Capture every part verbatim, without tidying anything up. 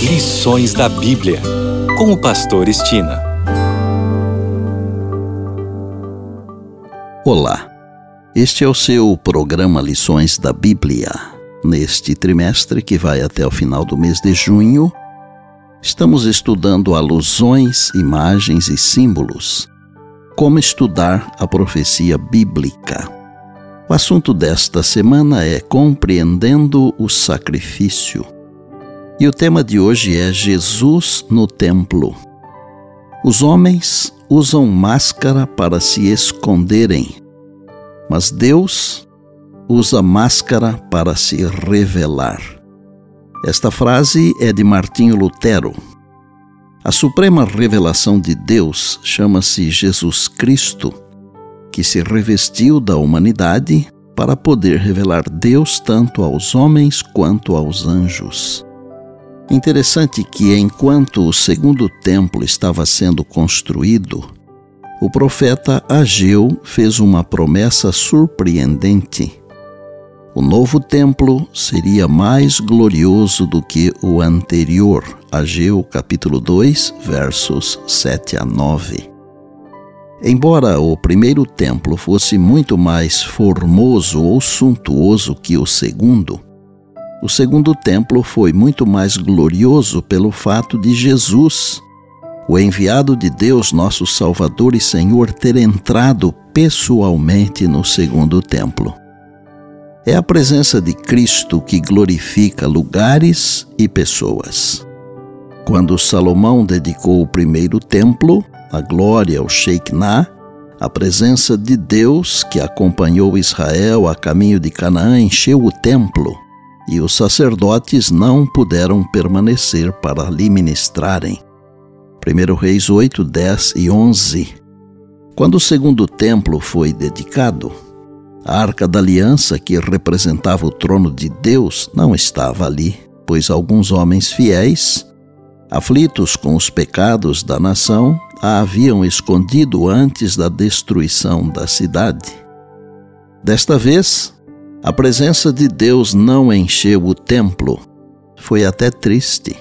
Lições da Bíblia, com o pastor Estina. Olá, este é o seu programa Lições da Bíblia. Neste trimestre, que vai até o final do mês de junho, estamos estudando alusões, imagens e símbolos. Como estudar a profecia bíblica. O assunto desta semana é Compreendendo o Sacrifício. E o tema de hoje é Jesus no Templo. Os homens usam máscara para se esconderem, mas Deus usa máscara para se revelar. Esta frase é de Martinho Lutero. A suprema revelação de Deus chama-se Jesus Cristo, que se revestiu da humanidade para poder revelar Deus tanto aos homens quanto aos anjos. Interessante que, enquanto o segundo templo estava sendo construído, o profeta Ageu fez uma promessa surpreendente. O novo templo seria mais glorioso do que o anterior. Ageu capítulo dois, versos sete a nove. Embora o primeiro templo fosse muito mais formoso ou suntuoso que o segundo, o segundo templo foi muito mais glorioso pelo fato de Jesus, o enviado de Deus, nosso Salvador e Senhor, ter entrado pessoalmente no segundo templo. É a presença de Cristo que glorifica lugares e pessoas. Quando Salomão dedicou o primeiro templo, a glória, o Shekinah, a presença de Deus que acompanhou Israel a caminho de Canaã encheu o templo, e os sacerdotes não puderam permanecer para lhe ministrarem. primeiro Reis oito, dez e onze. Quando o segundo templo foi dedicado, a Arca da Aliança, que representava o trono de Deus, não estava ali, pois alguns homens fiéis, aflitos com os pecados da nação, a haviam escondido antes da destruição da cidade. Desta vez, a presença de Deus não encheu o templo. Foi até triste.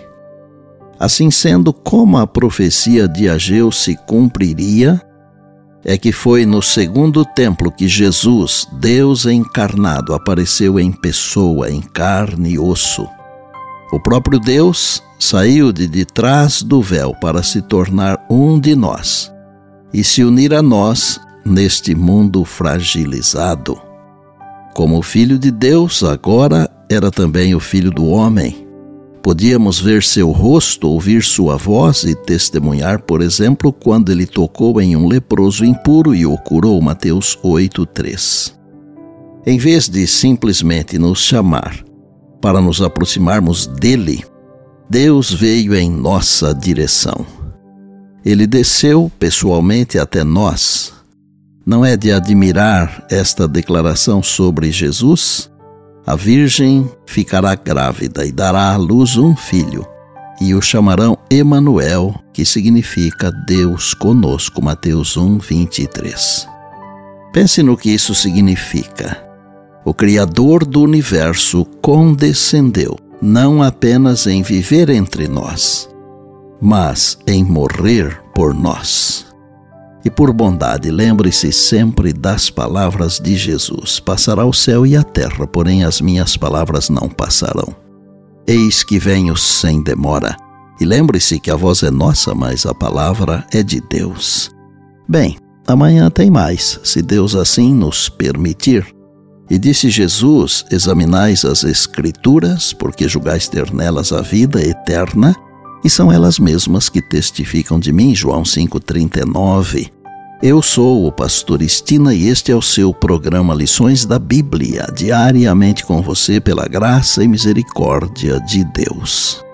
Assim sendo, como a profecia de Ageu se cumpriria, é que foi no segundo templo que Jesus, Deus encarnado, apareceu em pessoa, em carne e osso. O próprio Deus saiu de detrás do véu para se tornar um de nós e se unir a nós neste mundo fragilizado. Como o Filho de Deus, agora era também o Filho do Homem. Podíamos ver seu rosto, ouvir sua voz e testemunhar, por exemplo, quando ele tocou em um leproso impuro e o curou, Mateus oito, três. Em vez de simplesmente nos chamar para nos aproximarmos dele, Deus veio em nossa direção. Ele desceu pessoalmente até nós. Não é de admirar esta declaração sobre Jesus? A Virgem ficará grávida e dará à luz um filho, e o chamarão Emanuel, que significa Deus conosco, Mateus um, vinte e três. Pense no que isso significa. O Criador do universo condescendeu, não apenas em viver entre nós, mas em morrer por nós. E por bondade, lembre-se sempre das palavras de Jesus. Passará o céu e a terra, porém as minhas palavras não passarão. Eis que venho sem demora. E lembre-se que a voz é nossa, mas a palavra é de Deus. Bem, amanhã tem mais, se Deus assim nos permitir. E disse Jesus: examinais as Escrituras, porque julgais ter nelas a vida eterna, e são elas mesmas que testificam de mim, João cinco, trinta e nove. Eu sou o pastor Estina e este é o seu programa Lições da Bíblia, diariamente com você pela graça e misericórdia de Deus.